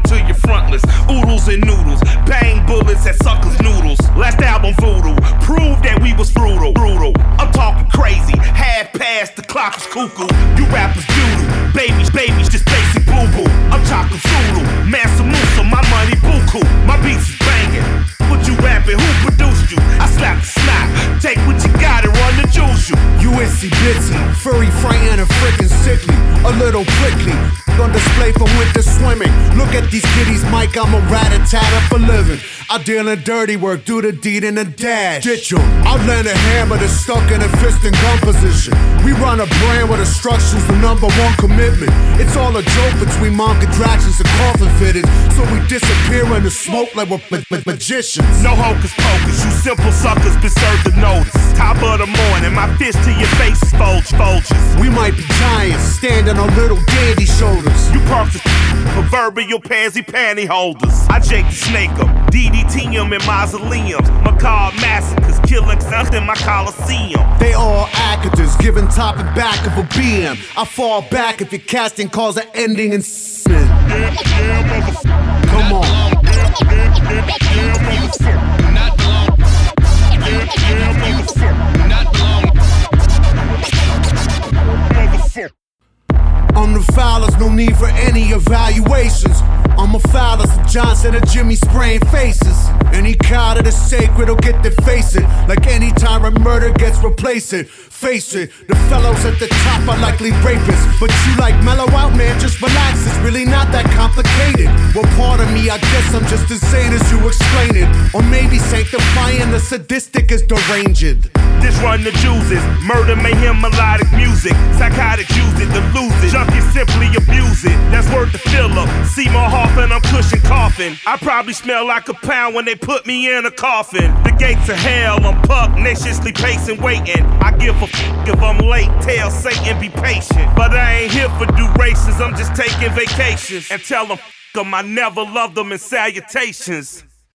to your frontless. Oodles and noodles, bang bullets at suckers' noodles. Last album Voodoo, proved that we was brutal. I'm talking crazy, half past the clock is cuckoo. You rappers doodle, babies just basic boo boo. I'm talking Zulu, Mansa Musa, my money buku. My beats is banging. What you rapping? Who produced you? I slap the snap, take what you got and run the juice you. USC Bitsy, furry, frightened, and freaking sickly. A little prickly, on display for winter swimming. Look at these kiddies, Mike, I'm a rat-a-tat for living. I deal in dirty work, do the deed in a dash. Ditch 'em, I land a hammer that's stuck in a fist and gun position. We run a brand where the structure's the #1 commitment. It's all a joke between mom contractions and coffin fittings. So we disappear in the smoke like we're magicians. No hocus pocus, you simple suckers been served the notice. Top of the morning, my fist to your face is Folgers. We might be giants, standing on little dandy shoulders. You punks proverbial pansy panty holders. I Jake the Snake 'em, DDT 'em in mausoleums. Macabre massacres, killing something in my Coliseum. They all actors, giving top and back of a BM. I fall back if your casting calls an ending in Smith. Come on. I'm the Fowlers, no need for any evaluations. I'm a Fowler, some Johnson and Jimmy spraying faces. Any cow that is sacred will get to face it. Like any time a murder gets replaced it. Face it, the fellows at the top are likely rapists. But you like mellow out, man, just relax. It's really not that complicated. Well, part of me, I guess I'm just as sane as you explain it. Or maybe sanctifying the sadistic is deranged. This run the juices, murder, mayhem, melodic music. Psychotics use it to lose it. Junkies simply abuse it. That's worth the fill up. See my heart and I'm cushion coughing. I probably smell like a pound when they put me in a coffin. The gates of hell, I'm pugnaciously pacing, waiting. I give a if I'm late, tell Satan be patient. But I ain't here for durations, I'm just taking vacations. And tell them I never loved them in salutations.